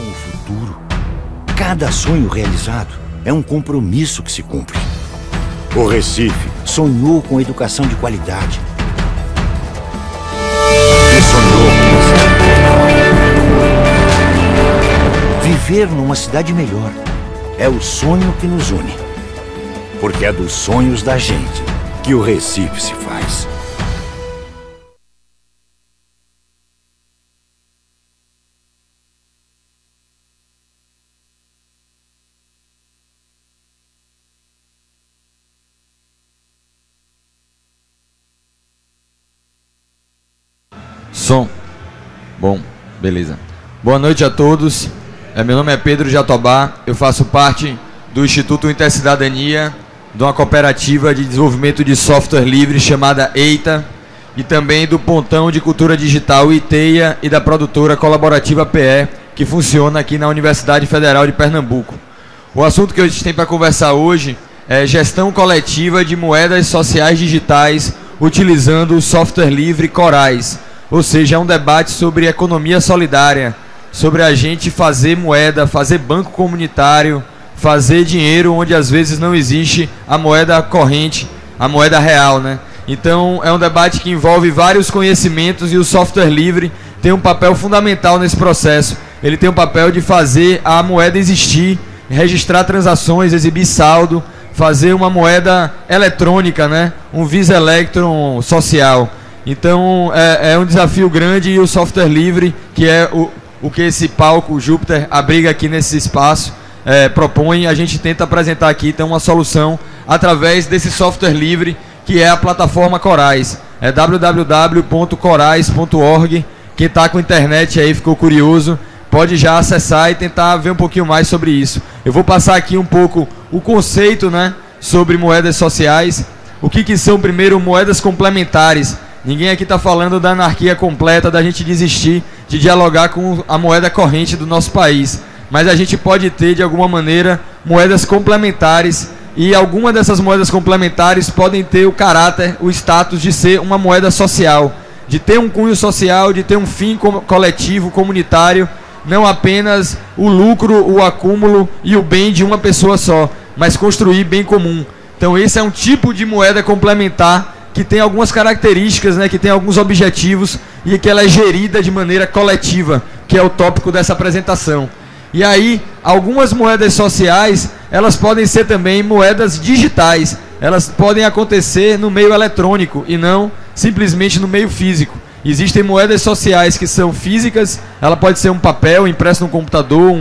o futuro. Cada sonho realizado é um compromisso que se cumpre. O Recife sonhou com educação de qualidade. E sonhou com viver numa cidade melhor. É o sonho que nos une. Porque é dos sonhos da gente que o Recife se faz. Som. Bom, beleza. Boa noite a todos. Meu nome é Pedro Jatobá. Eu faço parte do Instituto Intercidadania, de uma cooperativa de desenvolvimento de software livre chamada EITA, e também do Pontão de Cultura Digital ITEIA e da produtora colaborativa PE, que funciona aqui na Universidade Federal de Pernambuco. O assunto que a gente tem para conversar hoje é gestão coletiva de moedas sociais digitais utilizando o software livre Corais. Ou seja, é um debate sobre economia solidária, sobre a gente fazer moeda, fazer banco comunitário, fazer dinheiro onde às vezes não existe a moeda corrente, a moeda real, né? Então é um debate que envolve vários conhecimentos e o software livre tem um papel fundamental nesse processo. Ele tem o papel de fazer a moeda existir, registrar transações, exibir saldo, fazer uma moeda eletrônica, né? Um Visa Electron social. Então é um desafio grande, e o software livre, que é o que esse palco Júpiter abriga aqui nesse espaço, propõe. A gente tenta apresentar aqui então uma solução através desse software livre, que é a plataforma Corais. É www.corais.org. Quem está com internet aí, ficou curioso, pode já acessar e tentar ver um pouquinho mais sobre isso. Eu vou passar aqui um pouco o conceito, né, sobre moedas sociais. O que são, primeiro, moedas complementares. Ninguém aqui está falando da anarquia completa, da gente desistir de dialogar com a moeda corrente do nosso país. Mas a gente pode ter, de alguma maneira, moedas complementares, e algumas dessas moedas complementares podem ter o caráter, o status de ser uma moeda social, de ter um cunho social, de ter um fim coletivo, comunitário, não apenas o lucro, o acúmulo e o bem de uma pessoa só, mas construir bem comum. Então esse é um tipo de moeda complementar que tem algumas características, né, que tem alguns objetivos, e que ela é gerida de maneira coletiva, que é o tópico dessa apresentação. E aí, algumas moedas sociais, elas podem ser também moedas digitais. Elas podem acontecer no meio eletrônico e não simplesmente no meio físico. Existem moedas sociais que são físicas, ela pode ser um papel impresso no computador,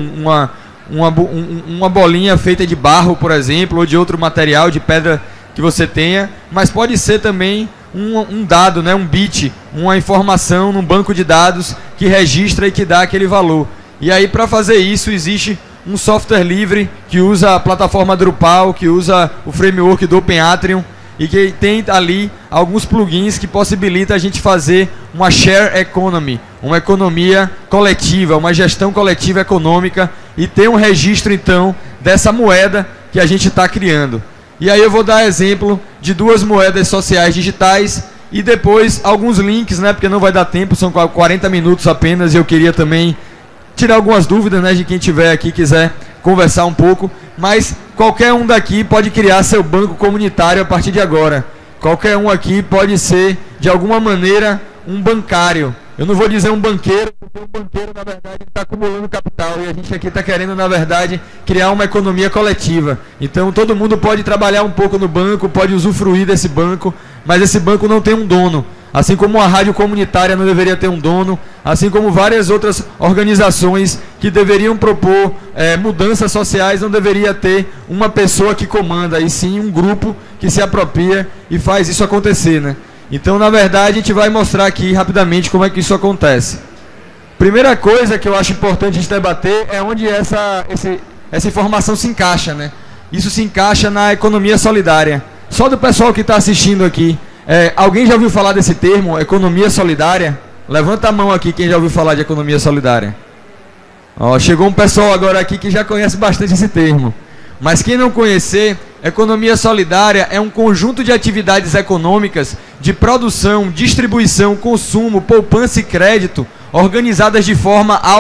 uma bolinha feita de barro, por exemplo, ou de outro material, de pedra que você tenha, mas pode ser também um dado, né, um bit, uma informação num banco de dados que registra e que dá aquele valor. E aí, para fazer isso, existe um software livre que usa a plataforma Drupal, que usa o framework do OpenAtrium, e que tem ali alguns plugins que possibilitam a gente fazer uma share economy, uma economia coletiva, uma gestão coletiva econômica, e ter um registro, então, dessa moeda que a gente está criando. E aí eu vou dar exemplo de duas moedas sociais digitais e depois alguns links, né, porque não vai dar tempo, são 40 minutos apenas, e eu queria também tirar algumas dúvidas, né, de quem tiver aqui quiser conversar um pouco, mas qualquer um daqui pode criar seu banco comunitário a partir de agora. Qualquer um aqui pode ser, de alguma maneira, um bancário. Eu não vou dizer um banqueiro, porque um banqueiro, na verdade, está acumulando capital, e a gente aqui está querendo, na verdade, criar uma economia coletiva. Então, todo mundo pode trabalhar um pouco no banco, pode usufruir desse banco, mas esse banco não tem um dono. Assim como a rádio comunitária não deveria ter um dono, assim como várias outras organizações que deveriam propor mudanças sociais, não deveria ter uma pessoa que comanda, e sim um grupo que se apropria e faz isso acontecer, né? Então, na verdade, a gente vai mostrar aqui rapidamente como é que isso acontece. Primeira coisa que eu acho importante a gente debater é onde essa informação se encaixa, né? Isso se encaixa na economia solidária. Só do pessoal que está assistindo aqui, alguém já ouviu falar desse termo, economia solidária? Levanta a mão aqui quem já ouviu falar de economia solidária. Ó, chegou um pessoal agora aqui que já conhece bastante esse termo. Mas quem não conhecer, economia solidária é um conjunto de atividades econômicas de produção, distribuição, consumo, poupança e crédito, organizadas de forma auto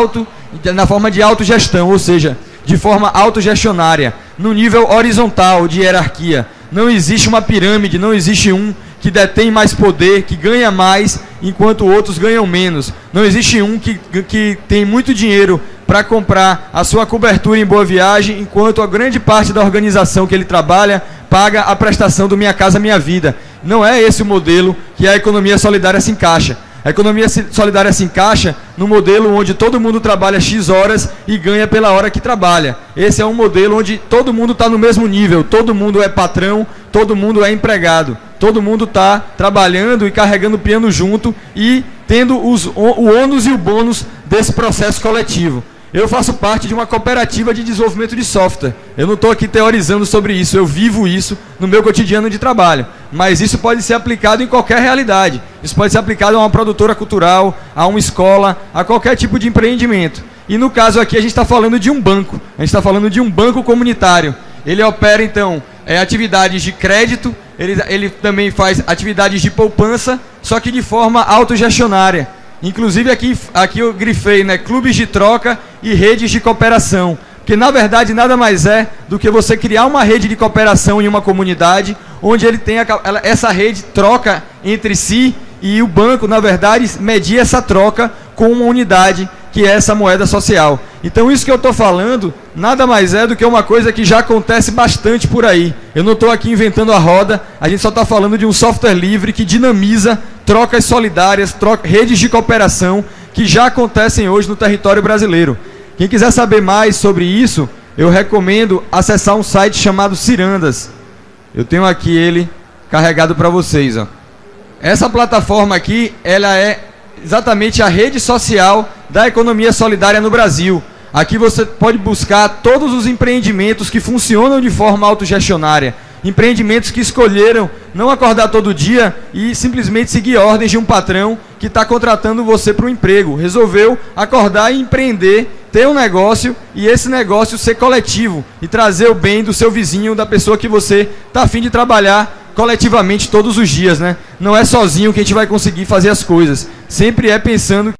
na forma de autogestão, ou seja, de forma autogestionária, no nível horizontal de hierarquia. Não existe uma pirâmide, não existe um que detém mais poder, que ganha mais, enquanto outros ganham menos. Não existe um que tem muito dinheiro para comprar a sua cobertura em Boa Viagem, enquanto a grande parte da organização que ele trabalha paga a prestação do Minha Casa Minha Vida. Não é esse o modelo que a economia solidária se encaixa. A economia solidária se encaixa no modelo onde todo mundo trabalha X horas e ganha pela hora que trabalha. Esse é um modelo onde todo mundo está no mesmo nível, todo mundo é patrão, todo mundo é empregado, todo mundo está trabalhando e carregando o piano junto e tendo o ônus e o bônus desse processo coletivo. Eu faço parte de uma cooperativa de desenvolvimento de software. Eu não estou aqui teorizando sobre isso, eu vivo isso no meu cotidiano de trabalho. Mas isso pode ser aplicado em qualquer realidade. Isso pode ser aplicado a uma produtora cultural, a uma escola, a qualquer tipo de empreendimento. E no caso aqui a gente está falando de um banco. A gente está falando de um banco comunitário. Ele opera, então, atividades de crédito, ele também faz atividades de poupança, só que de forma autogestionária. Inclusive aqui eu grifei, né, clubes de troca e redes de cooperação. Porque na verdade nada mais é do que você criar uma rede de cooperação em uma comunidade, onde ele tem essa rede troca entre si e o banco, na verdade, medir essa troca com uma unidade, que é essa moeda social. Então isso que eu estou falando nada mais é do que uma coisa que já acontece bastante por aí. Eu não estou aqui inventando a roda, a gente só está falando de um software livre que dinamiza trocas solidárias, redes de cooperação que já acontecem hoje no território brasileiro. Quem quiser saber mais sobre isso, eu recomendo acessar um site chamado Cirandas. Eu tenho aqui ele carregado para vocês, ó. Essa plataforma aqui, ela é exatamente a rede social da economia solidária no Brasil. Aqui você pode buscar todos os empreendimentos que funcionam de forma autogestionária. Empreendimentos que escolheram não acordar todo dia e simplesmente seguir ordens de um patrão que está contratando você para o emprego. Resolveu acordar e empreender, ter um negócio e esse negócio ser coletivo e trazer o bem do seu vizinho, da pessoa que você está a fim de trabalhar coletivamente todos os dias, né? Não é sozinho que a gente vai conseguir fazer as coisas. Sempre é pensando que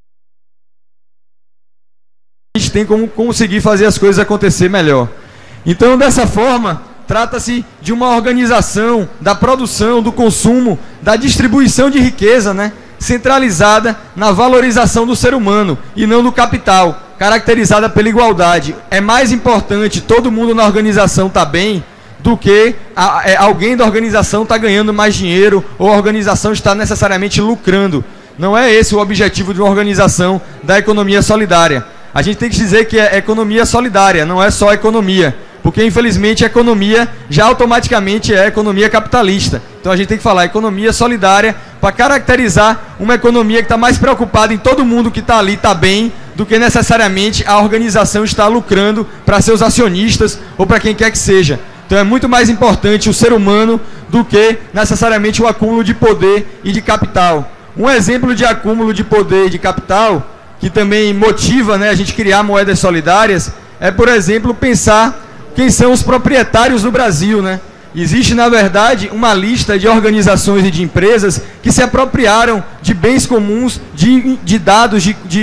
a gente tem como conseguir fazer as coisas acontecer melhor. Então, dessa forma, trata-se de uma organização da produção, do consumo, da distribuição de riqueza, né? Centralizada na valorização do ser humano e não do capital, caracterizada pela igualdade. É mais importante todo mundo na organização estar bem do que alguém da organização está ganhando mais dinheiro ou a organização está necessariamente lucrando. Não é esse o objetivo de uma organização da economia solidária. A gente tem que dizer que é economia solidária, não é só economia, porque infelizmente a economia já automaticamente é economia capitalista. Então a gente tem que falar economia solidária para caracterizar uma economia que está mais preocupada em todo mundo que está ali está bem, do que necessariamente a organização está lucrando para seus acionistas ou para quem quer que seja. Então é muito mais importante o ser humano do que necessariamente o acúmulo de poder e de capital. Um exemplo de acúmulo de poder e de capital, que também motiva, né, a gente criar moedas solidárias, é, por exemplo, pensar quem são os proprietários do Brasil, né? Existe, na verdade, uma lista de organizações e de empresas que se apropriaram de bens comuns, de dados,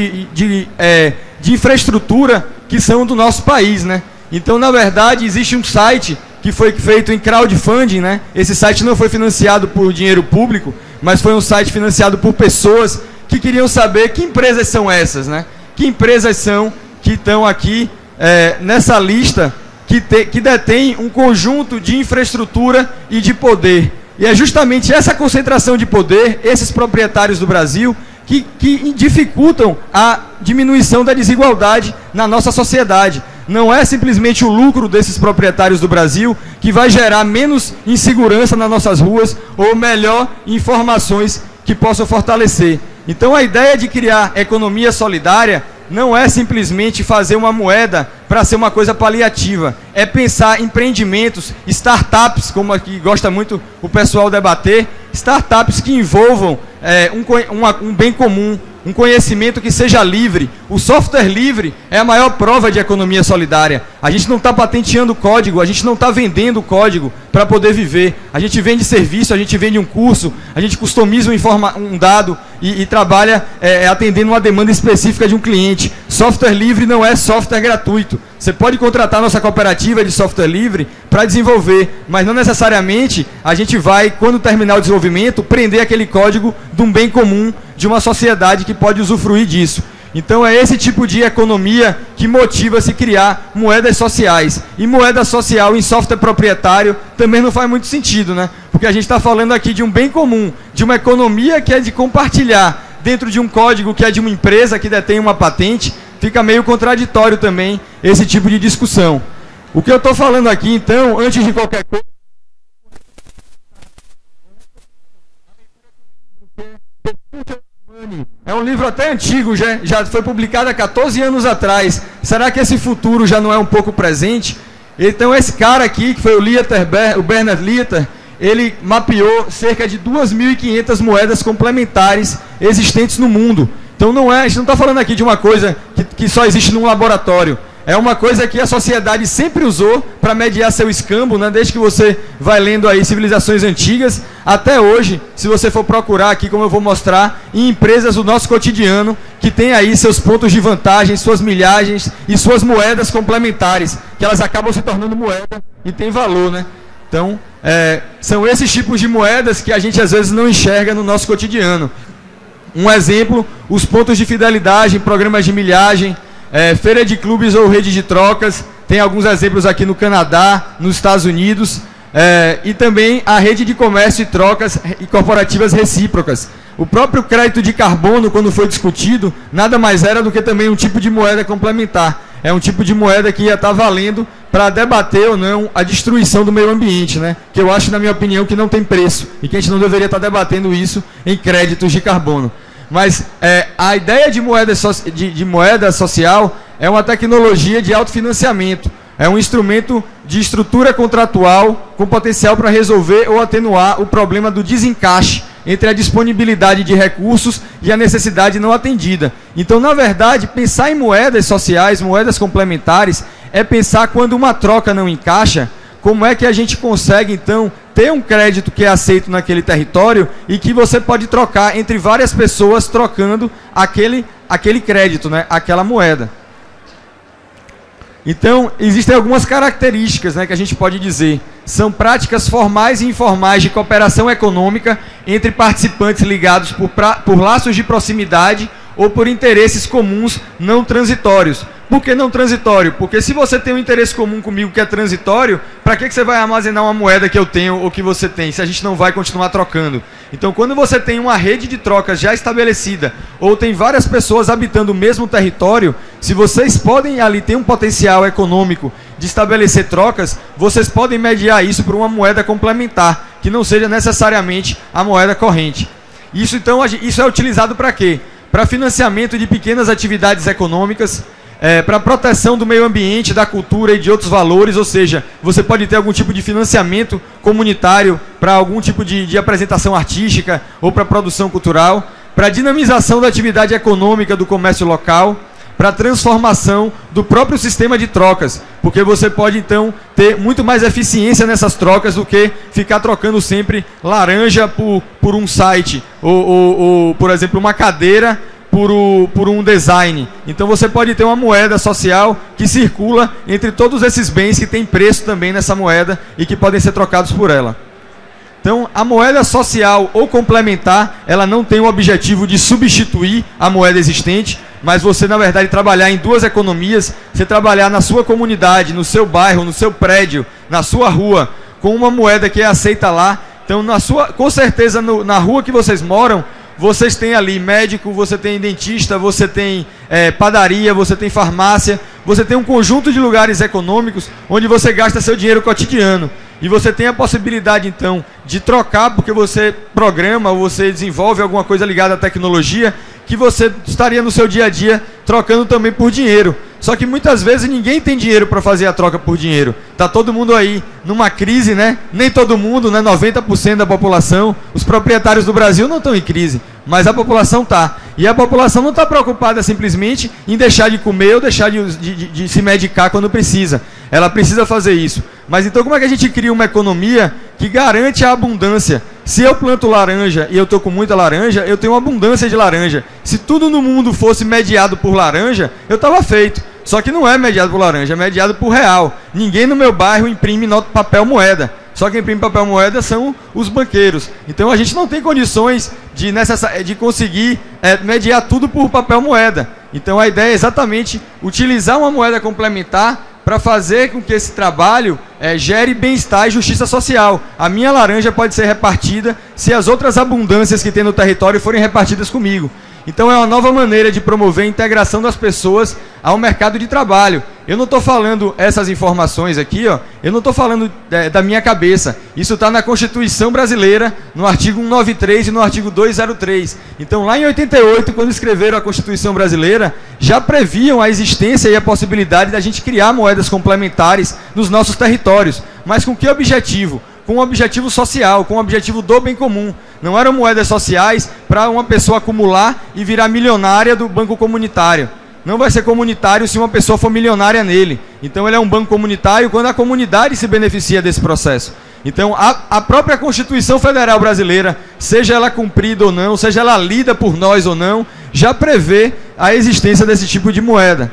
de infraestrutura que são do nosso país, né? Então, na verdade, existe um site que foi feito em crowdfunding, né? Esse site não foi financiado por dinheiro público, mas foi um site financiado por pessoas que queriam saber que empresas são essas, né? Que empresas são que estão aqui nessa lista que detém um conjunto de infraestrutura e de poder. E é justamente essa concentração de poder, esses proprietários do Brasil, que dificultam a diminuição da desigualdade na nossa sociedade. Não é simplesmente o lucro desses proprietários do Brasil que vai gerar menos insegurança nas nossas ruas ou melhor informações que possam fortalecer. Então a ideia de criar economia solidária não é simplesmente fazer uma moeda para ser uma coisa paliativa. É pensar empreendimentos, startups, como aqui gosta muito o pessoal debater, startups que envolvam um bem comum, um conhecimento que seja livre. O software livre é a maior prova de economia solidária. A gente não está patenteando código, a gente não está vendendo código para poder viver. A gente vende serviço, a gente vende um curso, a gente customiza um dado e trabalha atendendo uma demanda específica de um cliente. Software livre não é software gratuito. Você pode contratar nossa cooperativa de software livre para desenvolver, mas não necessariamente a gente vai, quando terminar o desenvolvimento, prender aquele código de um bem comum de uma sociedade que pode usufruir disso. Então é esse tipo de economia que motiva se criar moedas sociais. E moeda social em software proprietário também não faz muito sentido, né? Porque a gente está falando aqui de um bem comum, de uma economia que é de compartilhar dentro de um código que é de uma empresa que detém uma patente. Fica meio contraditório também esse tipo de discussão. O que eu estou falando aqui, então, antes de qualquer coisa... É um livro até antigo, já foi publicado há 14 anos atrás. Será que esse futuro já não é um pouco presente? Então esse cara aqui, que foi o Bernard Lietaer, ele mapeou cerca de 2.500 moedas complementares existentes no mundo. Então a gente não está falando aqui de uma coisa que só existe num laboratório. É uma coisa que a sociedade sempre usou para mediar seu escambo, né? Desde que você vai lendo aí civilizações antigas, até hoje, se você for procurar aqui, como eu vou mostrar, em empresas do nosso cotidiano, que tem aí seus pontos de vantagem, suas milhagens e suas moedas complementares, que elas acabam se tornando moeda e tem valor, né? Então, são esses tipos de moedas que a gente às vezes não enxerga no nosso cotidiano. Um exemplo, os pontos de fidelidade, programas de milhagem, feira de clubes ou rede de trocas. Tem alguns exemplos aqui no Canadá, nos Estados Unidos, e também a rede de comércio e trocas e corporativas recíprocas. O próprio crédito de carbono, quando foi discutido, nada mais era do que também um tipo de moeda complementar. É um tipo de moeda que ia estar valendo para debater ou não a destruição do meio ambiente, né? Que eu acho, na minha opinião, que não tem preço e que a gente não deveria estar debatendo isso em créditos de carbono. Mas a ideia de moeda social é uma tecnologia de autofinanciamento. É um instrumento de estrutura contratual com potencial para resolver ou atenuar o problema do desencaixe entre a disponibilidade de recursos e a necessidade não atendida. Então, na verdade, pensar em moedas sociais, moedas complementares, é pensar quando uma troca não encaixa, como é que a gente consegue, então, ter um crédito que é aceito naquele território e que você pode trocar entre várias pessoas trocando aquele crédito, né? Aquela moeda. Então, existem algumas características, né, que a gente pode dizer. São práticas formais e informais de cooperação econômica entre participantes ligados por laços de proximidade ou por interesses comuns não transitórios. Por que não transitório? Porque se você tem um interesse comum comigo que é transitório, para que você vai armazenar uma moeda que eu tenho ou que você tem, se a gente não vai continuar trocando? Então, quando você tem uma rede de trocas já estabelecida, ou tem várias pessoas habitando o mesmo território, se vocês podem ali ter um potencial econômico de estabelecer trocas, vocês podem mediar isso por uma moeda complementar, que não seja necessariamente a moeda corrente. Isso, então, isso é utilizado para quê? Para financiamento de pequenas atividades econômicas, para proteção do meio ambiente, da cultura e de outros valores, ou seja, você pode ter algum tipo de financiamento comunitário para algum tipo de apresentação artística ou para produção cultural, para dinamização da atividade econômica do comércio local, para transformação do próprio sistema de trocas, porque você pode então ter muito mais eficiência nessas trocas do que ficar trocando sempre laranja por um site ou por exemplo, uma cadeira por um design. Então você pode ter uma moeda social que circula entre todos esses bens que tem preço também nessa moeda e que podem ser trocados por ela. Então a moeda social ou complementar, ela não tem o objetivo de substituir a moeda existente, mas você na verdade trabalhar em duas economias, você trabalhar na sua comunidade, no seu bairro, no seu prédio, na sua rua, com uma moeda que é aceita lá. Então com certeza na rua que vocês moram, vocês têm ali médico, você tem dentista, você tem padaria, você tem farmácia, você tem um conjunto de lugares econômicos onde você gasta seu dinheiro cotidiano. E você tem a possibilidade, então, de trocar, porque você programa ou você desenvolve alguma coisa ligada à tecnologia, que você estaria no seu dia a dia trocando também por dinheiro. Só que muitas vezes ninguém tem dinheiro para fazer a troca por dinheiro. Está todo mundo aí numa crise, né? Nem todo mundo, né? 90% da população. Os proprietários do Brasil não estão em crise, mas a população está. E a população não está preocupada simplesmente em deixar de comer ou deixar de se medicar quando precisa. Ela precisa fazer isso. Mas então como é que a gente cria uma economia que garante a abundância? Se eu planto laranja e eu estou com muita laranja, eu tenho uma abundância de laranja. Se tudo no mundo fosse mediado por laranja, eu estava feito. Só que não é mediado por laranja, é mediado por real. Ninguém no meu bairro imprime papel moeda. Só quem imprime papel moeda são os banqueiros. Então a gente não tem condições de conseguir mediar tudo por papel moeda. Então a ideia é exatamente utilizar uma moeda complementar para fazer com que esse trabalho gere bem-estar e justiça social. A minha laranja pode ser repartida se as outras abundâncias que tem no território forem repartidas comigo. Então é uma nova maneira de promover a integração das pessoas ao mercado de trabalho. Eu não estou falando essas informações aqui, ó, eu não estou falando da minha cabeça. Isso está na Constituição Brasileira, no artigo 193 e no artigo 203. Então lá em 88, quando escreveram a Constituição Brasileira, já previam a existência e a possibilidade da gente criar moedas complementares nos nossos territórios. Mas com que objetivo? Com um objetivo social, com um objetivo do bem comum. Não eram moedas sociais para uma pessoa acumular e virar milionária do banco comunitário. Não vai ser comunitário se uma pessoa for milionária nele. Então ele é um banco comunitário quando a comunidade se beneficia desse processo. Então a própria Constituição Federal Brasileira, seja ela cumprida ou não, seja ela lida por nós ou não, já prevê a existência desse tipo de moeda.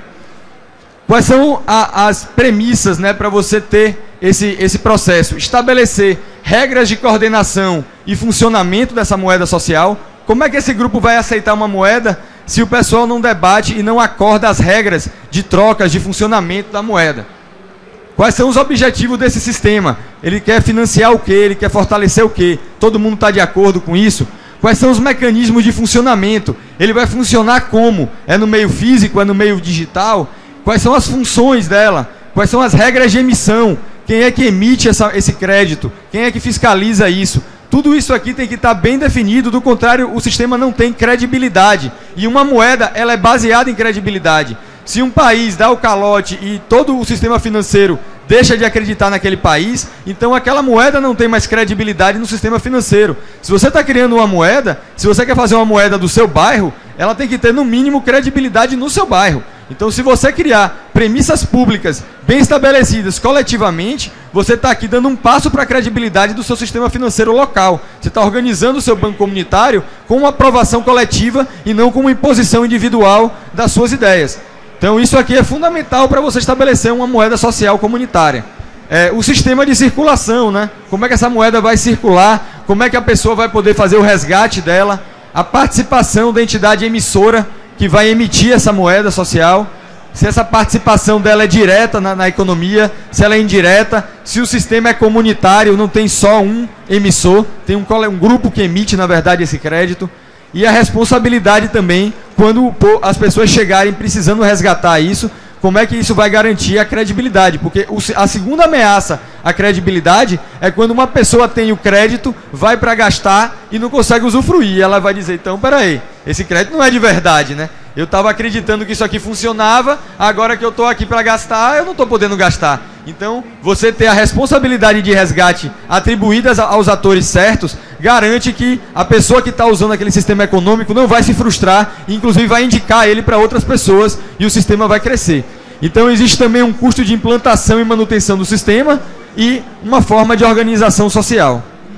Quais são as premissas, né, para você ter esse processo? Estabelecer regras de coordenação e funcionamento dessa moeda social. Como é que esse grupo vai aceitar uma moeda se o pessoal não debate e não acorda as regras de trocas, de funcionamento da moeda? Quais são os objetivos desse sistema? Ele quer financiar o quê? Ele quer fortalecer o quê? Todo mundo está de acordo com isso? Quais são os mecanismos de funcionamento? Ele vai funcionar como? É no meio físico? É no meio digital? Quais são as funções dela? Quais são as regras de emissão? Quem é que emite esse crédito? Quem é que fiscaliza isso? Tudo isso aqui tem que estar bem definido, do contrário, o sistema não tem credibilidade. E uma moeda, ela é baseada em credibilidade. Se um país dá o calote e todo o sistema financeiro deixa de acreditar naquele país, então aquela moeda não tem mais credibilidade no sistema financeiro. Se você está criando uma moeda, se você quer fazer uma moeda do seu bairro, ela tem que ter no mínimo credibilidade no seu bairro. Então se você criar premissas públicas bem estabelecidas coletivamente, você está aqui dando um passo para a credibilidade do seu sistema financeiro local. Você está organizando o seu banco comunitário com uma aprovação coletiva e não com uma imposição individual das suas ideias. Então isso aqui é fundamental para você estabelecer uma moeda social comunitária. O sistema de circulação, né? Como é que essa moeda vai circular, como é que a pessoa vai poder fazer o resgate dela, a participação da entidade emissora que vai emitir essa moeda social, se essa participação dela é direta na economia, se ela é indireta, se o sistema é comunitário, não tem só um emissor, tem um grupo que emite, na verdade, esse crédito. E a responsabilidade também, quando as pessoas chegarem precisando resgatar isso, como é que isso vai garantir a credibilidade? Porque a segunda ameaça à credibilidade é quando uma pessoa tem o crédito, vai para gastar e não consegue usufruir. Ela vai dizer, então, peraí, esse crédito não é de verdade, né? Eu estava acreditando que isso aqui funcionava, agora que eu estou aqui para gastar, eu não estou podendo gastar. Então, você ter a responsabilidade de resgate atribuída aos atores certos, garante que a pessoa que está usando aquele sistema econômico não vai se frustrar, e inclusive vai indicar ele para outras pessoas e o sistema vai crescer. Então, existe também um custo de implantação e manutenção do sistema e uma forma de organização social.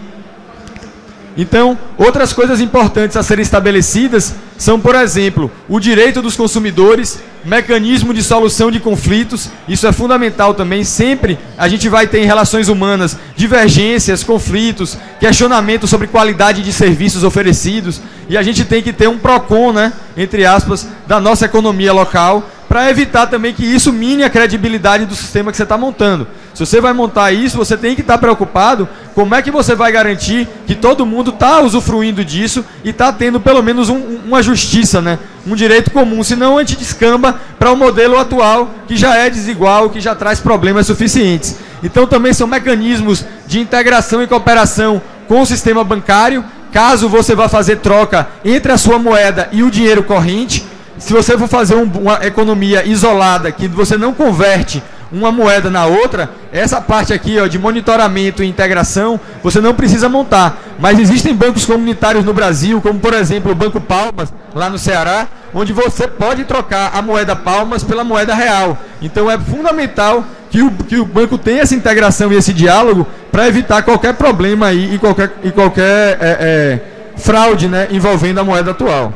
Então, outras coisas importantes a serem estabelecidas são, por exemplo, o direito dos consumidores, mecanismo de solução de conflitos. Isso é fundamental também. Sempre a gente vai ter em relações humanas divergências, conflitos, questionamentos sobre qualidade de serviços oferecidos. E a gente tem que ter um PROCON, né, entre aspas, da nossa economia local, para evitar também que isso mine a credibilidade do sistema que você está montando. Se você vai montar isso, você tem que estar preocupado como é que você vai garantir que todo mundo está usufruindo disso e está tendo pelo menos uma justiça, né? Um direito comum, senão a gente descamba para o modelo atual que já é desigual, que já traz problemas suficientes. Então também são mecanismos de integração e cooperação com o sistema bancário, caso você vá fazer troca entre a sua moeda e o dinheiro corrente. Se você for fazer uma economia isolada, que você não converte uma moeda na outra, essa parte aqui, ó, de monitoramento e integração, você não precisa montar. Mas existem bancos comunitários no Brasil, como por exemplo o Banco Palmas, lá no Ceará, onde você pode trocar a moeda Palmas pela moeda real. Então é fundamental que o banco tenha essa integração e esse diálogo para evitar qualquer problema aí e qualquer fraude, né, envolvendo a moeda atual.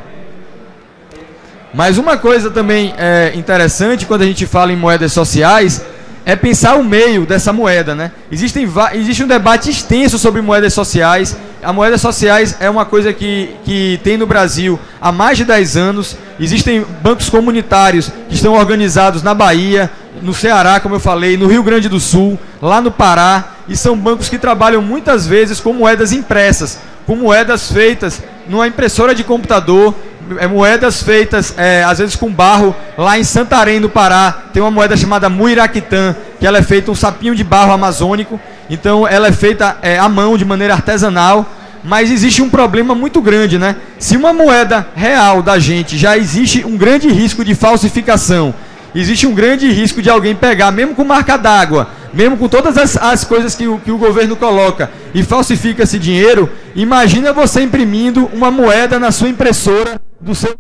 Mas uma coisa também interessante quando a gente fala em moedas sociais é pensar o meio dessa moeda, né? Existe um debate extenso sobre moedas sociais. A moedas sociais é uma coisa que tem no Brasil há mais de 10 anos. Existem bancos comunitários que estão organizados na Bahia, no Ceará, como eu falei, no Rio Grande do Sul, lá no Pará, e são bancos que trabalham muitas vezes com moedas impressas, com moedas feitas numa impressora de computador, moedas feitas às vezes com barro. Lá em Santarém, no Pará, tem uma moeda chamada Muiraquitã, que ela é feita um sapinho de barro amazônico. Então ela é feita à mão, de maneira artesanal. Mas existe um problema muito grande, né? Se uma moeda real da gente já existe um grande risco de falsificação, existe um grande risco de alguém pegar, mesmo com marca d'água, mesmo com todas as coisas que o governo coloca, e falsifica esse dinheiro. Imagina você imprimindo uma moeda na sua impressora do seu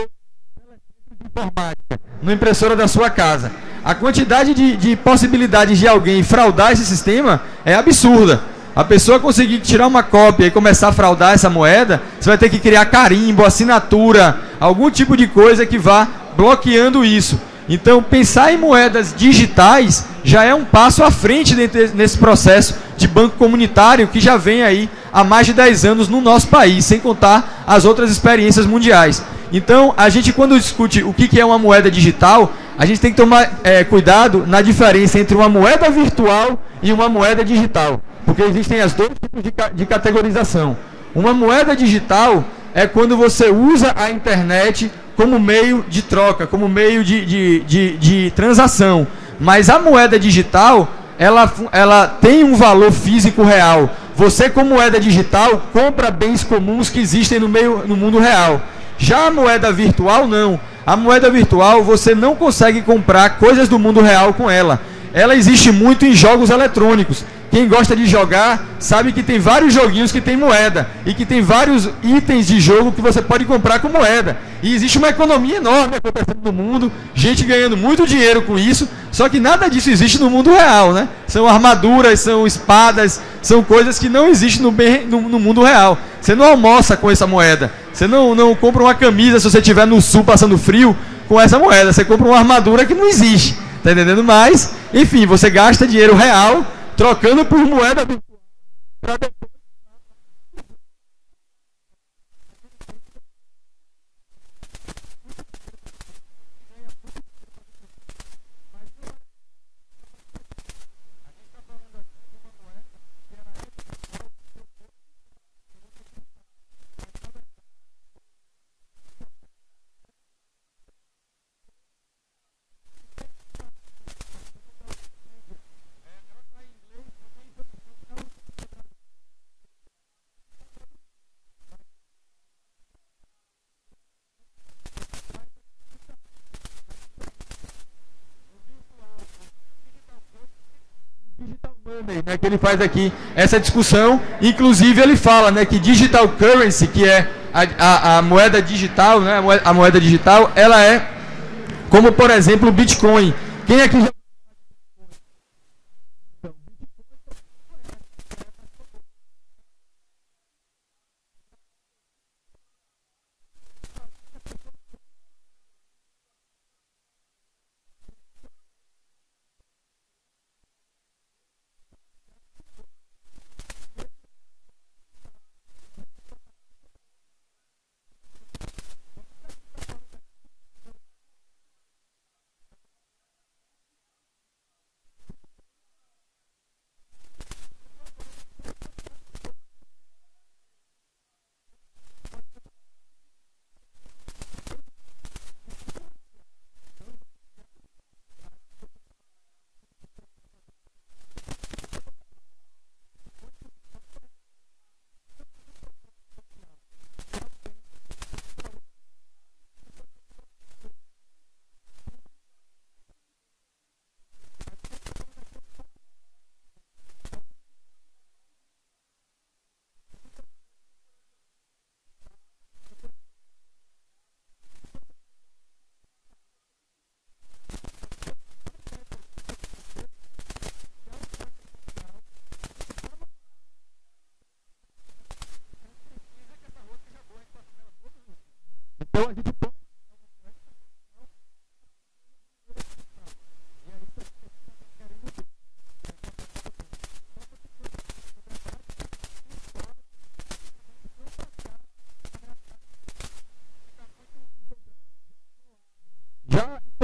informática, na impressora da sua casa. A quantidade de possibilidades de alguém fraudar esse sistema é absurda. A pessoa conseguir tirar uma cópia e começar a fraudar essa moeda, você vai ter que criar carimbo, assinatura, algum tipo de coisa que vá bloqueando isso. Então, pensar em moedas digitais já é um passo à frente nesse processo de banco comunitário que já vem aí há mais de 10 anos no nosso país, sem contar as outras experiências mundiais. Então, a gente, quando discute o que é uma moeda digital, a gente tem que tomar cuidado na diferença entre uma moeda virtual e uma moeda digital, porque existem as dois tipos de categorização. Uma moeda digital é quando você usa a internet como meio de troca, como meio de transação. Mas a moeda digital, ela tem um valor físico real. Você, com moeda digital, compra bens comuns que existem no mundo real. Já a moeda virtual, não. A moeda virtual, você não consegue comprar coisas do mundo real com ela. Ela existe muito em jogos eletrônicos. Quem gosta de jogar sabe que tem vários joguinhos que tem moeda e que tem vários itens de jogo que você pode comprar com moeda. E existe uma economia enorme acontecendo no mundo, gente ganhando muito dinheiro com isso, só que nada disso existe no mundo real, né? São armaduras, são espadas, são coisas que não existem no mundo real. Você não almoça com essa moeda, você não compra uma camisa se você estiver no sul passando frio com essa moeda, você compra uma armadura que não existe, tá entendendo? Mas, enfim, você gasta dinheiro real trocando por moeda virtual para depois. Né, que ele faz aqui essa discussão, inclusive ele fala, né, que digital currency, que é a moeda digital, né, a moeda digital, ela é como, por exemplo, o Bitcoin. Quem aqui já...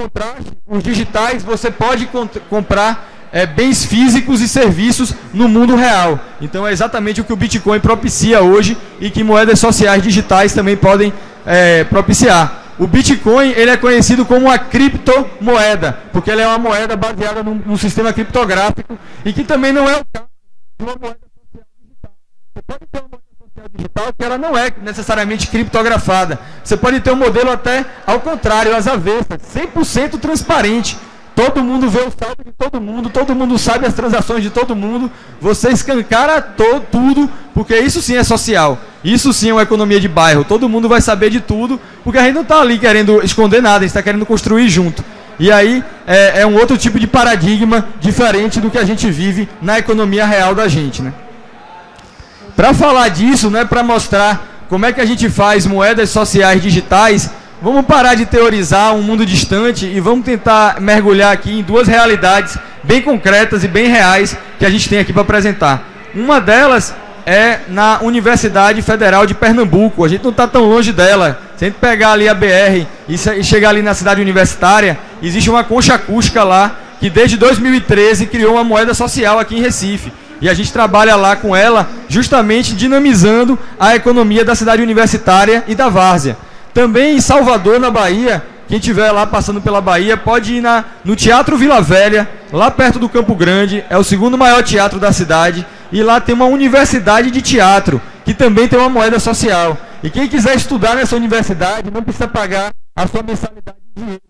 contraste, os digitais você pode comprar bens físicos e serviços no mundo real. Então é exatamente o que o Bitcoin propicia hoje e que moedas sociais digitais também podem propiciar. O Bitcoin ele é conhecido como uma criptomoeda, porque ele é uma moeda baseada num sistema criptográfico e que também não é o caso de uma moeda social digital. Você pode ter uma moeda social digital que ela não é necessariamente criptografada. Você pode ter um modelo até ao contrário, às avessas, 100% transparente. Todo mundo vê o saldo de todo mundo sabe as transações de todo mundo. Você escancara tudo, porque isso sim é social. Isso sim é uma economia de bairro. Todo mundo vai saber de tudo, porque a gente não está ali querendo esconder nada, a gente está querendo construir junto. E aí é um outro tipo de paradigma diferente do que a gente vive na economia real da gente, né? Para falar disso, né, para mostrar como é que a gente faz moedas sociais digitais, vamos parar de teorizar um mundo distante e vamos tentar mergulhar aqui em duas realidades bem concretas e bem reais que a gente tem aqui para apresentar. Uma delas é na Universidade Federal de Pernambuco. A gente não está tão longe dela. Se a gente pegar ali a BR e chegar ali na cidade universitária, existe uma concha acústica lá que desde 2013 criou uma moeda social aqui em Recife. E a gente trabalha lá com ela justamente dinamizando a economia da cidade universitária e da várzea. Também em Salvador, na Bahia, quem estiver lá passando pela Bahia, pode ir no Teatro Vila Velha, lá perto do Campo Grande, é o segundo maior teatro da cidade, e lá tem uma universidade de teatro, que também tem uma moeda social. E quem quiser estudar nessa universidade não precisa pagar a sua mensalidade de dinheiro.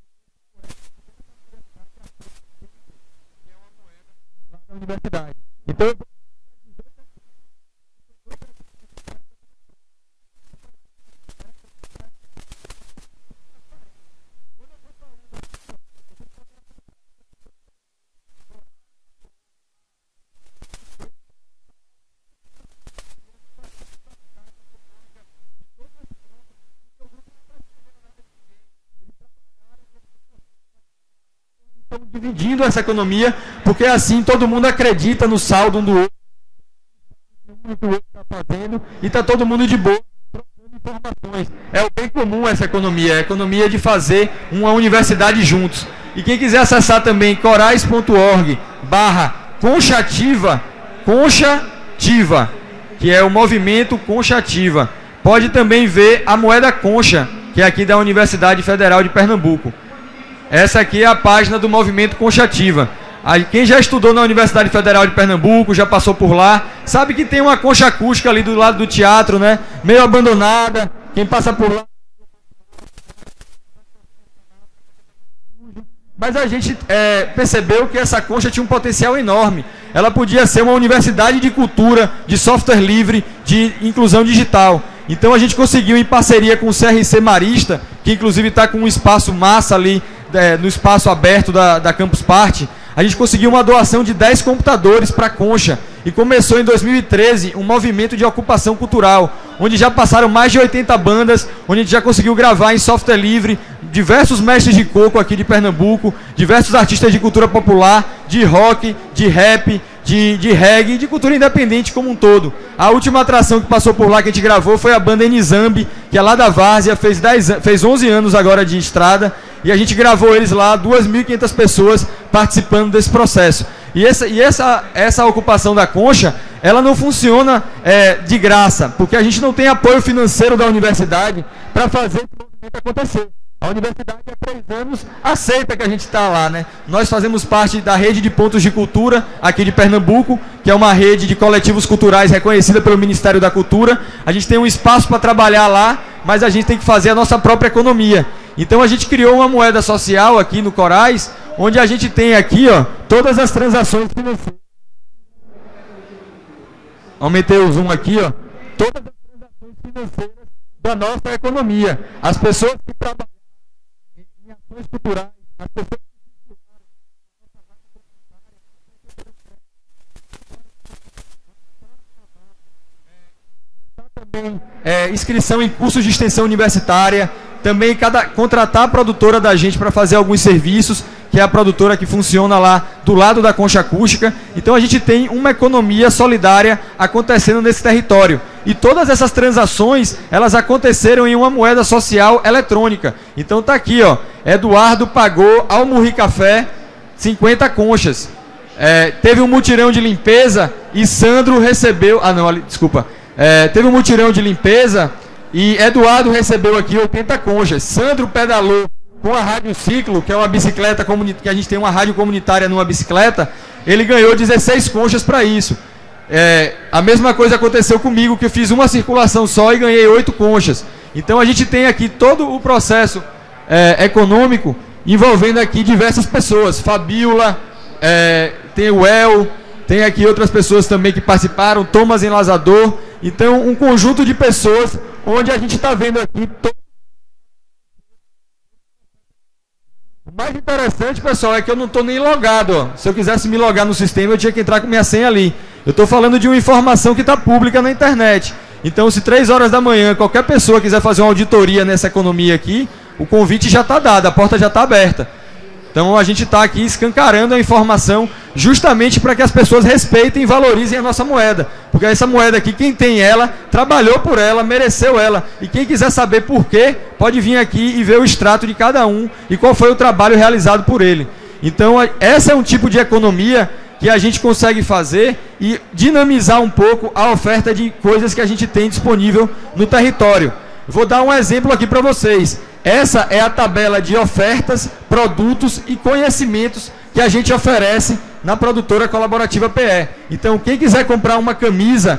É uma moeda lá da universidade. Então, dividindo essa economia, porque assim todo mundo acredita no saldo um do outro, no que o outro está fazendo, e está todo mundo de boa, trocando informações. É o bem comum essa economia, a economia de fazer uma universidade juntos. E quem quiser acessar também corais.org/conchativa, que é o movimento Conchativa, pode também ver a moeda concha, que é aqui da Universidade Federal de Pernambuco. Essa aqui é a página do movimento Conchativa. Quem já estudou na Universidade Federal de Pernambuco, já passou por lá, sabe que tem uma concha acústica ali do lado do teatro, né? Meio abandonada. Quem passa por lá. Mas a gente percebeu que essa concha tinha um potencial enorme. Ela podia ser uma universidade de cultura, de software livre, de inclusão digital. Então a gente conseguiu, em parceria com o CRC Marista, que inclusive está com um espaço massa ali, no espaço aberto da Campus Party, a gente conseguiu uma doação de 10 computadores para a Concha. E começou em 2013 um movimento de ocupação cultural, onde já passaram mais de 80 bandas, onde a gente já conseguiu gravar em software livre diversos mestres de coco aqui de Pernambuco, diversos artistas de cultura popular, de rock, de rap, de reggae, de cultura independente como um todo. A última atração que passou por lá que a gente gravou foi a banda Enizambi, que é lá da Várzea, fez 11 anos agora de estrada, e a gente gravou eles lá, 2.500 pessoas participando desse processo. E essa ocupação da Concha, ela não funciona de graça, porque a gente não tem apoio financeiro da universidade para fazer esse movimento acontecer. A universidade há 3 anos aceita que a gente está lá, né? Nós fazemos parte da rede de pontos de cultura aqui de Pernambuco, que é uma rede de coletivos culturais reconhecida pelo Ministério da Cultura. A gente tem um espaço para trabalhar lá, mas a gente tem que fazer a nossa própria economia. Então a gente criou uma moeda social aqui no Corais, onde a gente tem aqui, ó, todas as transações financeiras. Aumentei o zoom aqui, ó. Todas as transações financeiras da nossa economia. As pessoas que trabalham em ações culturais, as pessoas que também inscrição em cursos de extensão universitária, também contratar a produtora da gente para fazer alguns serviços, que é a produtora que funciona lá do lado da concha acústica. Então a gente tem uma economia solidária acontecendo nesse território. E todas essas transações, elas aconteceram em uma moeda social eletrônica. Então tá aqui, ó, Eduardo pagou ao Murri Café 50 conchas. Teve um mutirão de limpeza e Sandro recebeu... teve um mutirão de limpeza e Eduardo recebeu aqui 80 conchas. Sandro pedalou com a Rádio Ciclo, que é uma bicicleta que a gente tem uma rádio comunitária numa bicicleta. Ele ganhou 16 conchas para isso. A mesma coisa aconteceu comigo, que eu fiz uma circulação só e ganhei 8 conchas. Então a gente tem aqui todo o processo econômico envolvendo aqui diversas pessoas. Fabiola, tem o El, tem aqui outras pessoas também que participaram, Thomas Enlazador. Então um conjunto de pessoas onde a gente está vendo aqui O mais interessante, pessoal, é que eu não estou nem logado. Ó. Se eu quisesse me logar no sistema, eu tinha que entrar com minha senha ali. Eu estou falando de uma informação que está pública na internet. Então, se 3 horas da manhã qualquer pessoa quiser fazer uma auditoria nessa economia aqui, o convite já está dado, a porta já está aberta. Então, a gente está aqui escancarando a informação justamente para que as pessoas respeitem e valorizem a nossa moeda. Porque essa moeda aqui, quem tem ela, trabalhou por ela, mereceu ela. E quem quiser saber por quê, pode vir aqui e ver o extrato de cada um e qual foi o trabalho realizado por ele. Então, esse é um tipo de economia que a gente consegue fazer e dinamizar um pouco a oferta de coisas que a gente tem disponível no território. Vou dar um exemplo aqui para vocês. Essa é a tabela de ofertas, produtos e conhecimentos que a gente oferece na produtora colaborativa PE. Então, quem quiser comprar uma camisa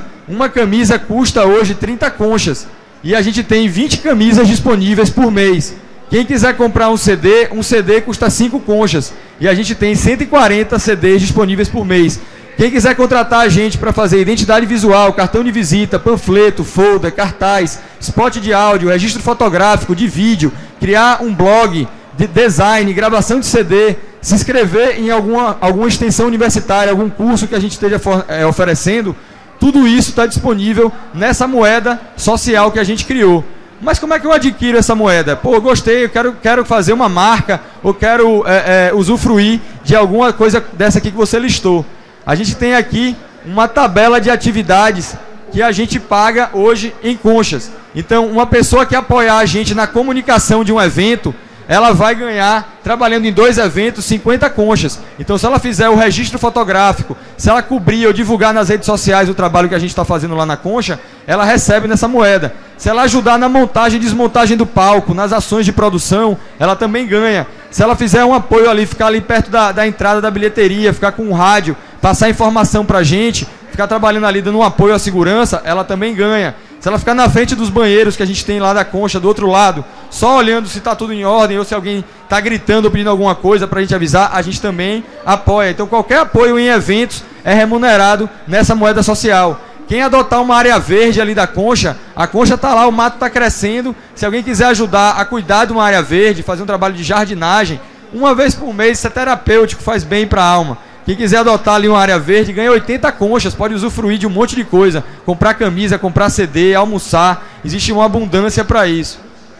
custa hoje 30 conchas. E a gente tem 20 camisas disponíveis por mês. Quem quiser comprar um CD custa 5 conchas. E a gente tem 140 CDs disponíveis por mês. Quem quiser contratar a gente para fazer identidade visual, cartão de visita, panfleto, folder, cartaz, spot de áudio, registro fotográfico, de vídeo, criar um blog, de design, gravação de CD, se inscrever em alguma extensão universitária, algum curso que a gente esteja oferecendo, tudo isso está disponível nessa moeda social que a gente criou. Mas como é que eu adquiro essa moeda? Pô, eu gostei, eu quero fazer uma marca, ou quero usufruir de alguma coisa dessa aqui que você listou. A gente tem aqui uma tabela de atividades que a gente paga hoje em conchas. Então, uma pessoa que apoiar a gente na comunicação de um evento, ela vai ganhar, trabalhando em 2 eventos, 50 conchas. Então, se ela fizer o registro fotográfico, se ela cobrir ou divulgar nas redes sociais o trabalho que a gente está fazendo lá na concha, ela recebe nessa moeda. Se ela ajudar na montagem e desmontagem do palco, nas ações de produção, ela também ganha. Se ela fizer um apoio ali, ficar ali perto da entrada da bilheteria, ficar com um rádio, passar informação para a gente, ficar trabalhando ali, dando um apoio à segurança, ela também ganha. Se ela ficar na frente dos banheiros que a gente tem lá da concha, do outro lado, só olhando se está tudo em ordem, ou se alguém está gritando ou pedindo alguma coisa para a gente avisar, a gente também apoia. Então, qualquer apoio em eventos é remunerado nessa moeda social. Quem adotar uma área verde ali da concha, a concha está lá, o mato está crescendo. Se alguém quiser ajudar a cuidar de uma área verde, fazer um trabalho de jardinagem, uma vez por mês, isso é terapêutico, faz bem para a alma. Quem quiser adotar ali uma área verde, ganha 80 conchas, pode usufruir de um monte de coisa. Comprar camisa, comprar CD, almoçar, existe uma abundância para isso.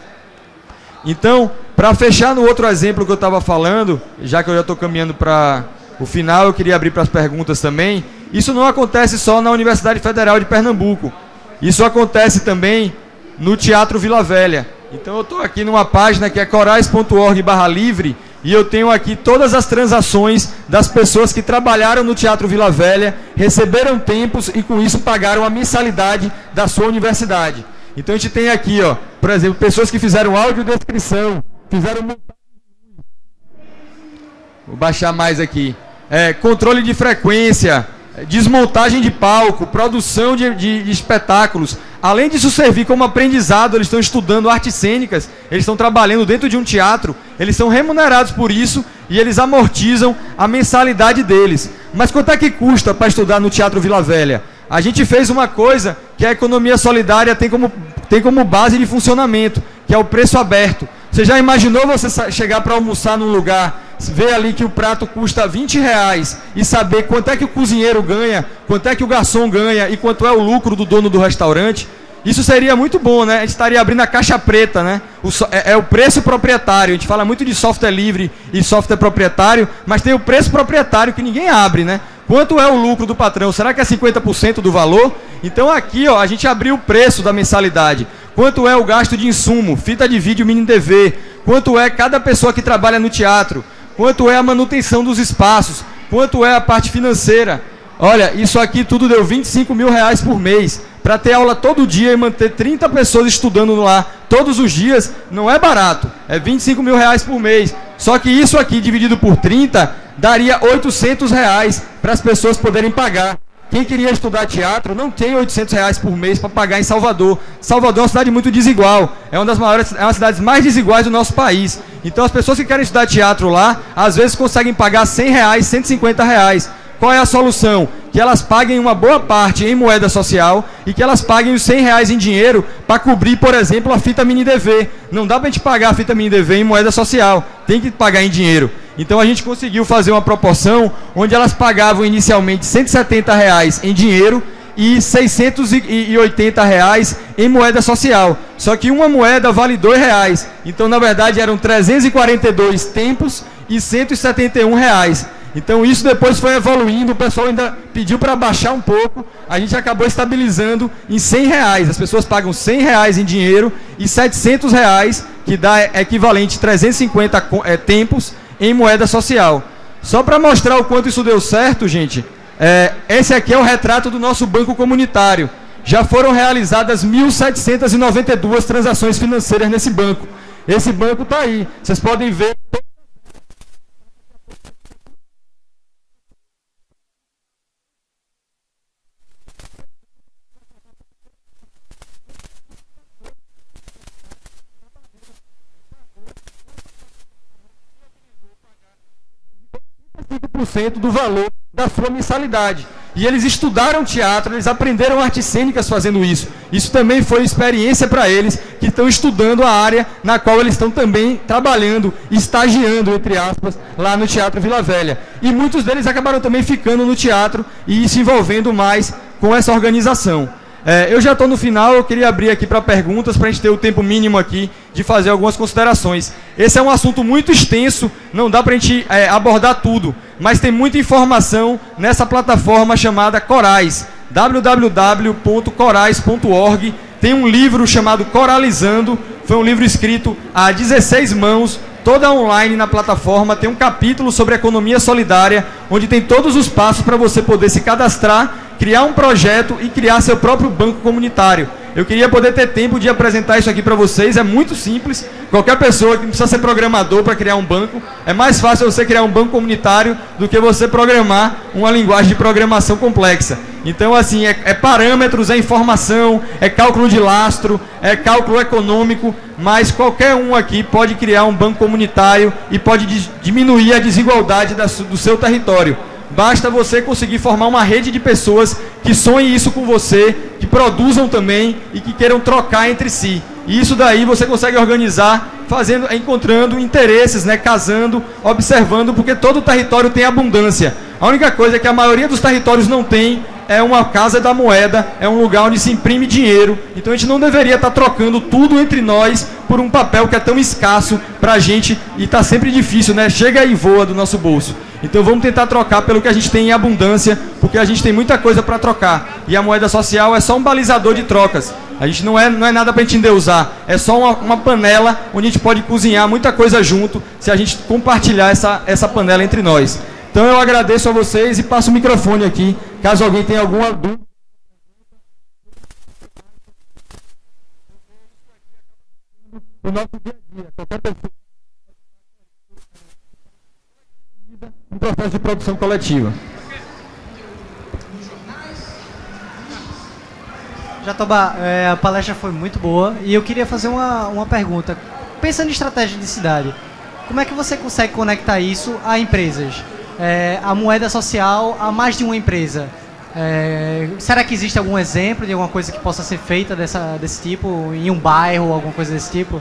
Então, para fechar no outro exemplo que eu estava falando, já que eu já estou caminhando para o final, eu queria abrir para as perguntas também. Isso não acontece só na Universidade Federal de Pernambuco. Isso acontece também no Teatro Vila Velha. Então eu estou aqui numa página que é corais.org/livre e eu tenho aqui todas as transações das pessoas que trabalharam no Teatro Vila Velha, receberam tempos e com isso pagaram a mensalidade da sua universidade. Então a gente tem aqui, ó, por exemplo, pessoas que fizeram audiodescrição, fizeram... Vou baixar mais aqui. Controle de frequência, desmontagem de palco, produção de espetáculos. Além disso servir como aprendizado, eles estão estudando artes cênicas, eles estão trabalhando dentro de um teatro, eles são remunerados por isso e eles amortizam a mensalidade deles. Mas quanto é que custa para estudar no Teatro Vila Velha? A gente fez uma coisa que a economia solidária tem como base de funcionamento, que é o preço aberto. Você já imaginou você chegar para almoçar num lugar, ver ali que o prato custa R$20 e saber quanto é que o cozinheiro ganha, quanto é que o garçom ganha e quanto é o lucro do dono do restaurante? Isso seria muito bom, né? A gente estaria abrindo a caixa preta, né? É o preço proprietário. A gente fala muito de software livre e software proprietário, mas tem o preço proprietário que ninguém abre, né? Quanto é o lucro do patrão? Será que é 50% do valor? Então aqui, ó, a gente abriu o preço da mensalidade. Quanto é o gasto de insumo, fita de vídeo mini DV, quanto é cada pessoa que trabalha no teatro, quanto é a manutenção dos espaços, quanto é a parte financeira. Olha, isso aqui tudo deu 25 mil reais por mês. Para ter aula todo dia e manter 30 pessoas estudando lá todos os dias, não é barato. É 25 mil reais por mês. Só que isso aqui, dividido por 30, daria 800 reais para as pessoas poderem pagar. Quem queria estudar teatro não tem 800 reais por mês para pagar em Salvador. Salvador é uma cidade muito desigual. É uma das cidades mais desiguais do nosso país. Então as pessoas que querem estudar teatro lá, às vezes conseguem pagar 100 reais, 150 reais. Qual é a solução? Que elas paguem uma boa parte em moeda social e que elas paguem os 100 reais em dinheiro para cobrir, por exemplo, a fita mini DV. Não dá para a gente pagar a fita mini DV em moeda social, tem que pagar em dinheiro. Então a gente conseguiu fazer uma proporção onde elas pagavam inicialmente 170 reais em dinheiro e 680 reais em moeda social. Só que uma moeda vale R$2. Então, na verdade, eram 342 tempos e 171 reais. Então isso depois foi evoluindo, o pessoal ainda pediu para baixar um pouco, a gente acabou estabilizando em 100 reais. As pessoas pagam 100 reais em dinheiro e 700 reais, que dá equivalente a 350 tempos em moeda social. Só para mostrar o quanto isso deu certo, gente, esse aqui é o retrato do nosso banco comunitário. Já foram realizadas 1.792 transações financeiras nesse banco. Esse banco está aí, vocês podem ver. Do valor da sua mensalidade. E eles estudaram teatro, eles aprenderam artes cênicas fazendo isso. Isso também foi experiência para eles que estão estudando a área na qual eles estão também trabalhando, estagiando, entre aspas, lá no Teatro Vila Velha. E muitos deles acabaram também ficando no teatro e se envolvendo mais com essa organização. Eu já estou no final, eu queria abrir aqui para perguntas, para a gente ter o tempo mínimo aqui de fazer algumas considerações. Esse é um assunto muito extenso, não dá para a gente abordar tudo, mas tem muita informação nessa plataforma chamada Corais, www.corais.org. Tem um livro chamado Coralizando, foi um livro escrito a 16 mãos, toda online na plataforma. Tem um capítulo sobre economia solidária, onde tem todos os passos para você poder se cadastrar, criar um projeto e criar seu próprio banco comunitário. Eu queria poder ter tempo de apresentar isso aqui para vocês, é muito simples. Qualquer pessoa que não precisa ser programador para criar um banco, é mais fácil você criar um banco comunitário do que você programar uma linguagem de programação complexa. Então, assim, é parâmetros, é informação, é cálculo de lastro, é cálculo econômico, mas qualquer um aqui pode criar um banco comunitário e pode diminuir a desigualdade do seu território. Basta você conseguir formar uma rede de pessoas que sonhem isso com você, que produzam também e que queiram trocar entre si. E isso daí você consegue organizar, encontrando interesses, né, casando, observando, porque todo território tem abundância. A única coisa que a maioria dos territórios não tem é uma casa da moeda, é um lugar onde se imprime dinheiro. Então a gente não deveria estar trocando tudo entre nós por um papel que é tão escasso para a gente e está sempre difícil, né? Chega e voa do nosso bolso. Então vamos tentar trocar pelo que a gente tem em abundância, porque a gente tem muita coisa para trocar. E a moeda social é só um balizador de trocas. A gente não é nada para a gente endeusar, é só uma panela onde a gente pode cozinhar muita coisa junto, se a gente compartilhar essa panela entre nós. Então eu agradeço a vocês e passo o microfone aqui, caso alguém tenha alguma dúvida. O nosso dia a dia, qualquer pessoa. Um processo de produção coletiva. Jatoba, a palestra foi muito boa e eu queria fazer uma pergunta. Pensando em estratégia de cidade, como é que você consegue conectar isso a empresas? A moeda social a mais de uma empresa? Será que existe algum exemplo de alguma coisa que possa ser feita desse tipo, em um bairro, alguma coisa desse tipo?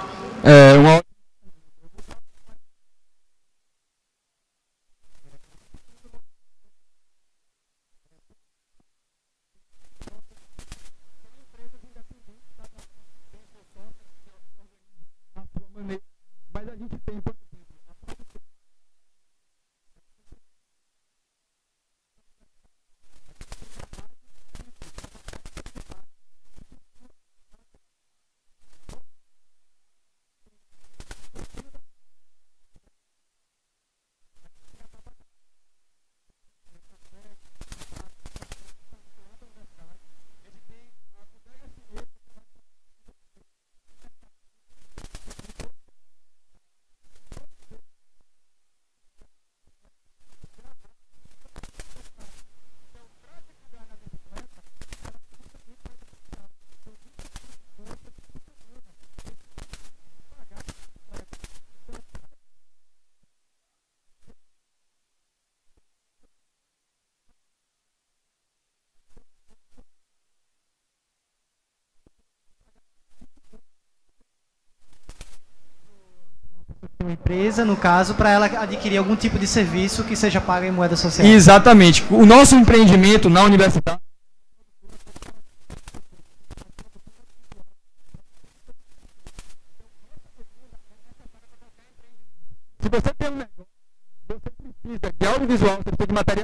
Mas a gente tem, por exemplo, uma empresa, no caso, para ela adquirir algum tipo de serviço que seja pago em moeda social. Exatamente. O nosso empreendimento na universidade. Se você tem um negócio, você precisa de audiovisual, você precisa de material.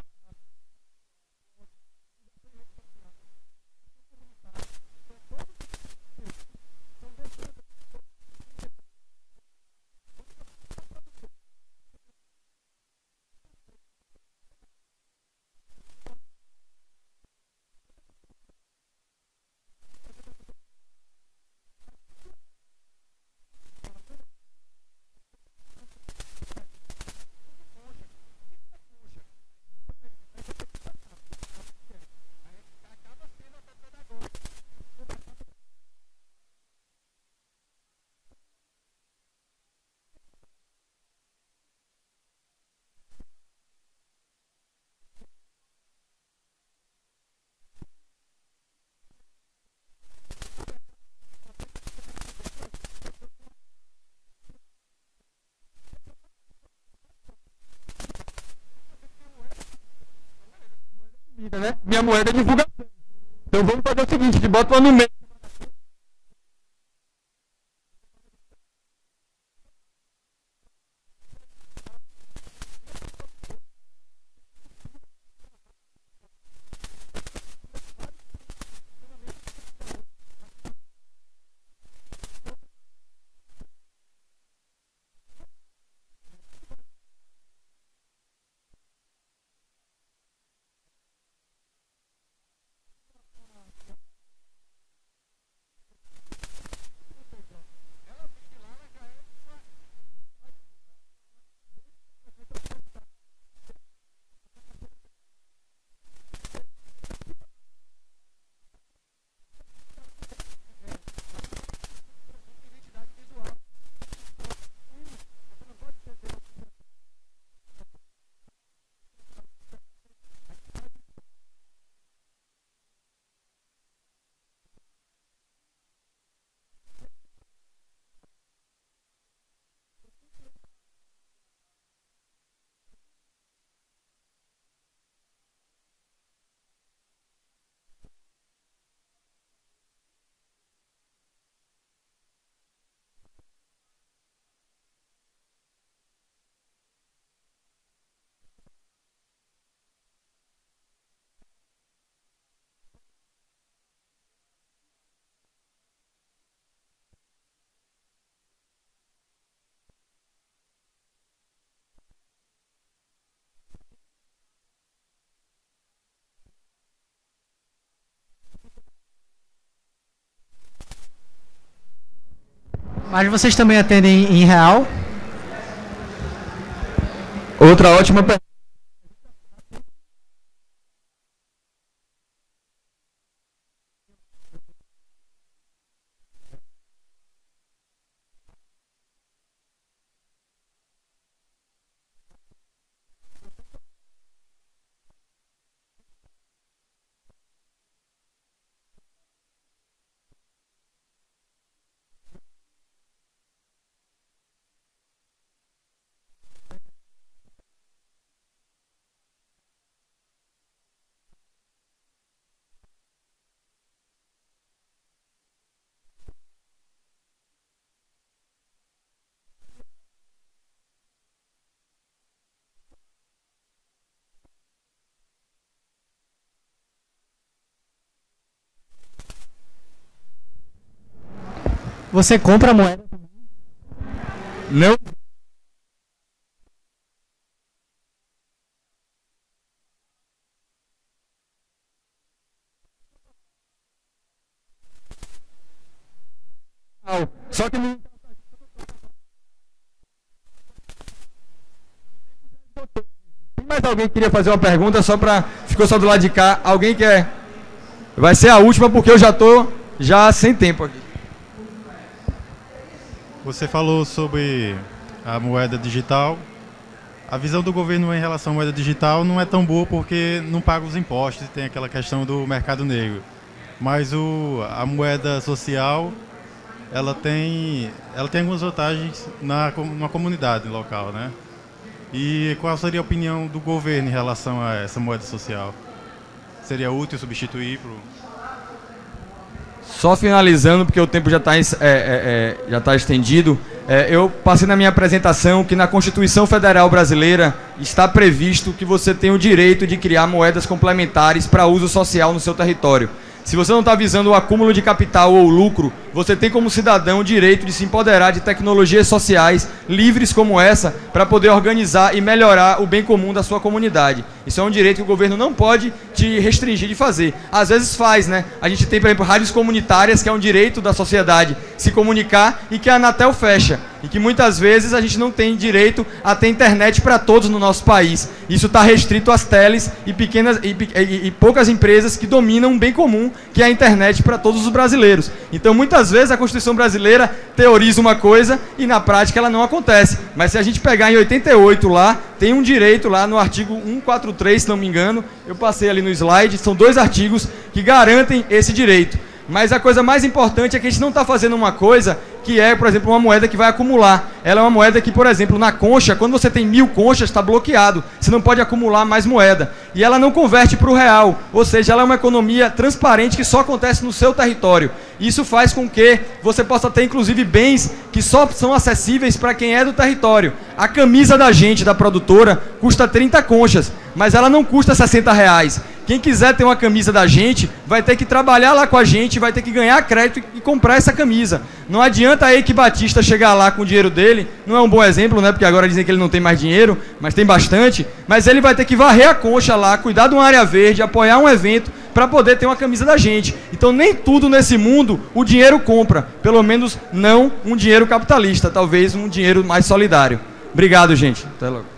Né? Minha moeda é divulgação. Então vamos fazer o seguinte, a gente bota uma no meio. Mas vocês também atendem em real? Outra ótima pergunta. Você compra moeda? Não. Só que não. Tem mais alguém que queria fazer uma pergunta só para ficou só do lado de cá? Alguém quer? Vai ser a última porque eu já tô sem tempo aqui. Você falou sobre a moeda digital. A visão do governo em relação à moeda digital não é tão boa porque não paga os impostos e tem aquela questão do mercado negro. Mas a moeda social ela tem algumas vantagens na comunidade local, né? E qual seria a opinião do governo em relação a essa moeda social? Seria útil substituir para Só finalizando, porque o tempo já está estendido, eu passei na minha apresentação que na Constituição Federal Brasileira está previsto que você tem o direito de criar moedas complementares para uso social no seu território. Se você não está visando o acúmulo de capital ou lucro, você tem como cidadão o direito de se empoderar de tecnologias sociais livres como essa para poder organizar e melhorar o bem comum da sua comunidade. Isso é um direito que o governo não pode te restringir de fazer. Às vezes faz, né? A gente tem, por exemplo, rádios comunitárias, que é um direito da sociedade se comunicar e que a Anatel fecha. E que muitas vezes a gente não tem direito a ter internet para todos no nosso país. Isso está restrito às teles e pequenas e poucas empresas que dominam um bem comum, que é a internet para todos os brasileiros. Então, muitas vezes a Constituição brasileira teoriza uma coisa e na prática ela não acontece. Mas se a gente pegar em 88 lá, tem um direito lá no artigo 143, se não me engano, eu passei ali no slide, são 2 artigos que garantem esse direito. Mas a coisa mais importante é que a gente não está fazendo uma coisa que é, por exemplo, uma moeda que vai acumular. Ela é uma moeda que, por exemplo, na concha, quando você tem 1000 conchas, está bloqueado. Você não pode acumular mais moeda. E ela não converte para o real. Ou seja, ela é uma economia transparente que só acontece no seu território. Isso faz com que você possa ter, inclusive, bens que só são acessíveis para quem é do território. A camisa da gente, da produtora, custa 30 conchas, mas ela não custa R$60. Quem quiser ter uma camisa da gente, vai ter que trabalhar lá com a gente, vai ter que ganhar crédito e comprar essa camisa. Não adianta aí que Batista chegar lá com o dinheiro dele, não é um bom exemplo, né? Porque agora dizem que ele não tem mais dinheiro, mas tem bastante. Mas ele vai ter que varrer a concha lá, cuidar de uma área verde, apoiar um evento para poder ter uma camisa da gente. Então nem tudo nesse mundo o dinheiro compra, pelo menos não um dinheiro capitalista, talvez um dinheiro mais solidário. Obrigado, gente. Até logo.